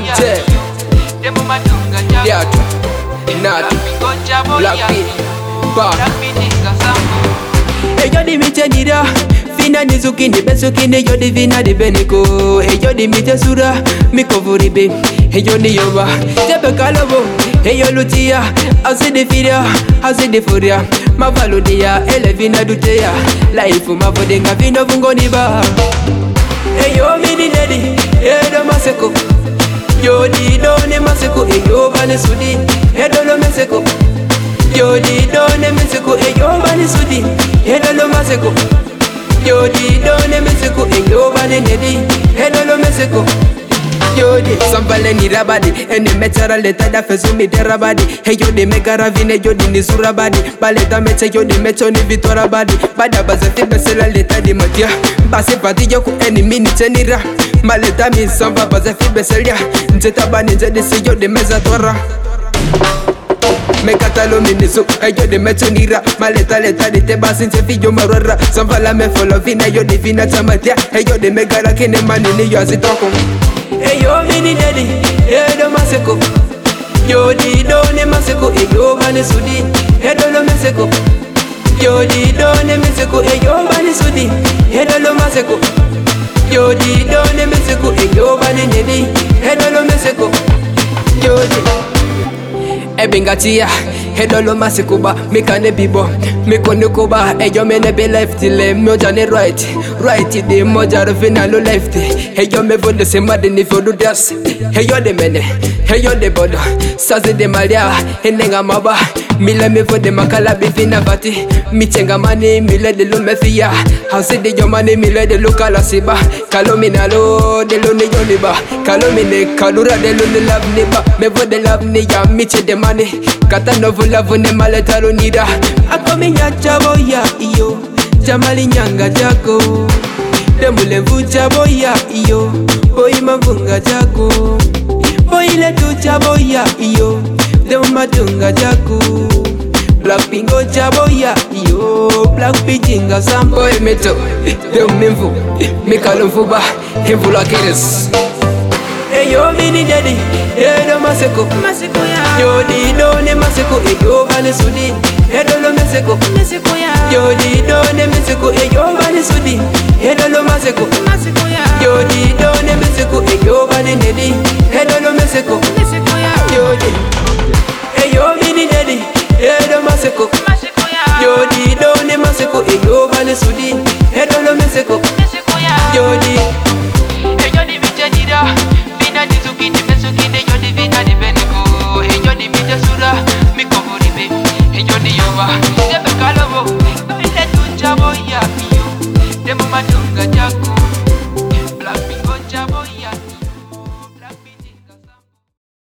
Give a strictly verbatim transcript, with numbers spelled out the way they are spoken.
Mte Diatu Natu Blackbeat Back Eyo di miche nira Fina nizuki ni besuki ni yo di vina di beniko. Eyo di miche sura Miko furibe Eyo ni yoba Tepe kalobo Eyo lutia Asi di firia Asi di furia Mavalo dia Ele vina dutea Laifu mafodenga vino fungo ni ba Eyo mini lady Edo maseko Yo di done maseko Eyo bane sudi Edo lo meseko Yo di done meseko Eyo bane sudi Edo lo maseko Yo di done meseko Eyo bane nedi Edo lo meseko Yo di Sampale ni rabadi Eni mechara leta da fesu mi derabadi Hey yo di mega ravine yo di ni surabadi Baleta meche yo di mecho ni vitora badi Bada baze fi besela leta di matia Basi pati yo ku eni mini chenira Maleta mi samba baze fi beselia Njeta bani njedi si yo di meza tora Mekatalo minisu, ayo de mechonira Maleta leta di te basi nche fi yo marora Sampala me follow vina yo di vina chamatia Ayo de megara kene manini yo asitoko Eyo mini dedi, edo maseko Yo di done maseko, eyo bane sudi Edo lo meseko Yo di done meseko, eyo bane sudi Edo lo maseko Yo di done meseko, eyo bane nedi Edo lo meseko Yo di Ebingatia, hedo lo masikuba, mikane bibo, mikone kuba, eyo mene be left le, moja ne right, right de moja rofina lo left, eyo me vode se made ni fodu das, eyo de mene, eyo de bodo, sazi de malia, enenga maba, mile me vode makala bifina vati, michenga mani mile de lo mefia, hasi de yo mani mile de lo kalasiba, kalomina lo de lo ne yoniba, kalomine kalura de lo ne love niba, me vode love ni ya miche de mani. Kata novu lavu ne maletalo nida Akomi nyacha boya iyo Jamali nyanga jako Demule vucha boya iyo Boyi mavunga jako Boyi letu cha boya iyo Demu matunga jako Black pingo cha boya iyo Black pichinga sambo emeto Demu mimfu Mikalo mfuba Himfu la keres Eyo mini dedi, edo maseko Maseko ya Yo di done maseko, eyo bane sudi Edo lo meseko Meseko ya Yo di done meseko, eyo bane sudi Edo lo maseko Maseko ya Yo di done meseko